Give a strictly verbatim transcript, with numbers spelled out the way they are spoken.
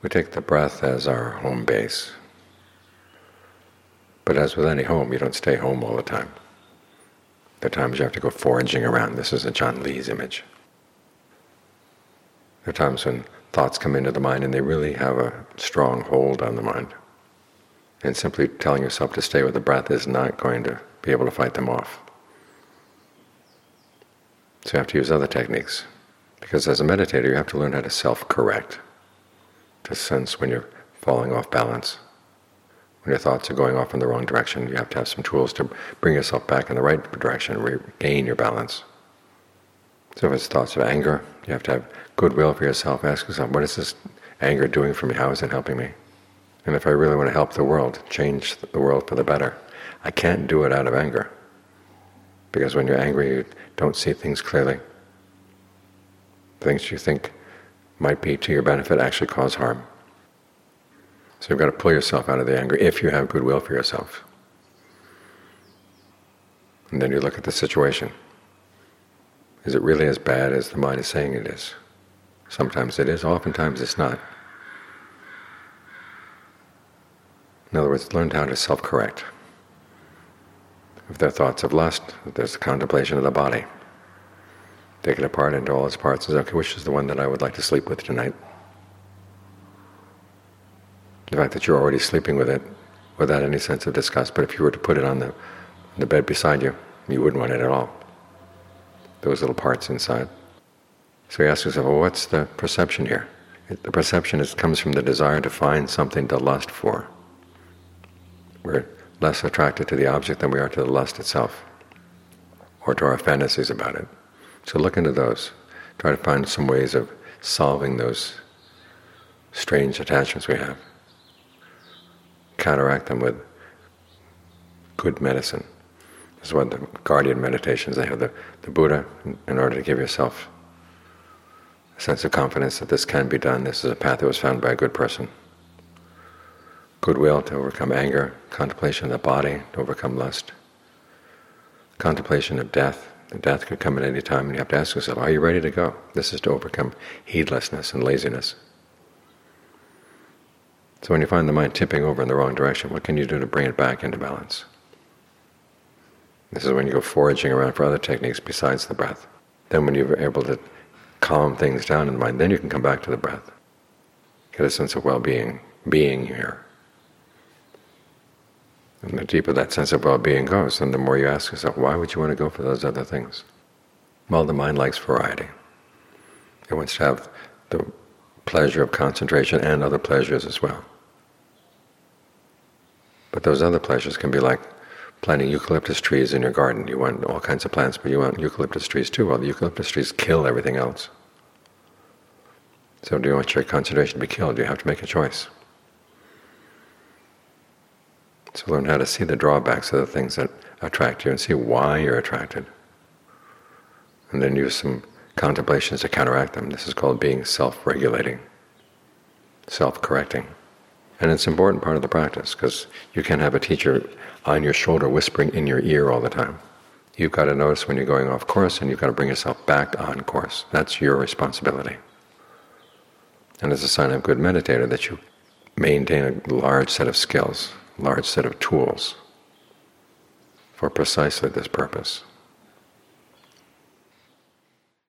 We take the breath as our home base. But as with any home, you don't stay home all the time. There are times you have to go foraging around. This is a John Lee's image. There are times when thoughts come into the mind and they really have a strong hold on the mind. And simply telling yourself to stay with the breath is not going to be able to fight them off. So you have to use other techniques. Because as a meditator, you have to learn how to self-correct, to sense when you're falling off balance. When your thoughts are going off in the wrong direction, you have to have some tools to bring yourself back in the right direction, regain your balance. So if it's thoughts of anger, you have to have goodwill for yourself. Ask yourself, what is this anger doing for me? How is it helping me? And if I really want to help the world, change the world for the better, I can't do it out of anger. Because when you're angry, you don't see things clearly. Things you think might be to your benefit actually cause harm. So you've got to pull yourself out of the anger if you have goodwill for yourself. And then you look at the situation. Is it really as bad as the mind is saying it is? Sometimes it is, oftentimes it's not. In other words, learn how to self-correct. If there are thoughts of lust, there's the contemplation of the body. Take it apart into all its parts and say, okay, which is the one that I would like to sleep with tonight? The fact that you're already sleeping with it without any sense of disgust, but if you were to put it on the, the bed beside you, you wouldn't want it at all. Those little parts inside. So you ask yourself, well, what's the perception here? The perception is, comes from the desire to find something to lust for. We're less attracted to the object than we are to the lust itself, or to our fantasies about it. So look into those. Try to find some ways of solving those strange attachments we have. Counteract them with good medicine. This is what the guardian meditations, they have the, the Buddha, in order to give yourself a sense of confidence that this can be done. This is a path that was found by a good person. Goodwill to overcome anger, contemplation of the body to overcome lust, contemplation of death. The death could come at any time, and you have to ask yourself, are you ready to go? This is to overcome heedlessness and laziness. So when you find the mind tipping over in the wrong direction, what can you do to bring it back into balance? This is when you go foraging around for other techniques besides the breath. Then when you're able to calm things down in the mind, then you can come back to the breath. Get a sense of well-being, being here. And the deeper that sense of well-being goes, then the more you ask yourself, why would you want to go for those other things? Well, the mind likes variety. It wants to have the pleasure of concentration and other pleasures as well. But those other pleasures can be like planting eucalyptus trees in your garden. You want all kinds of plants, but you want eucalyptus trees too. Well, the eucalyptus trees kill everything else. So do you want your concentration to be killed? You have to make a choice. So learn how to see the drawbacks of the things that attract you and see why you're attracted. And then use some contemplations to counteract them. This is called being self-regulating, self-correcting. And it's an important part of the practice, because you can't have a teacher on your shoulder whispering in your ear all the time. You've got to notice when you're going off course, and you've got to bring yourself back on course. That's your responsibility. And it's a sign of a good meditator that you maintain a large set of skills, large set of tools for precisely this purpose.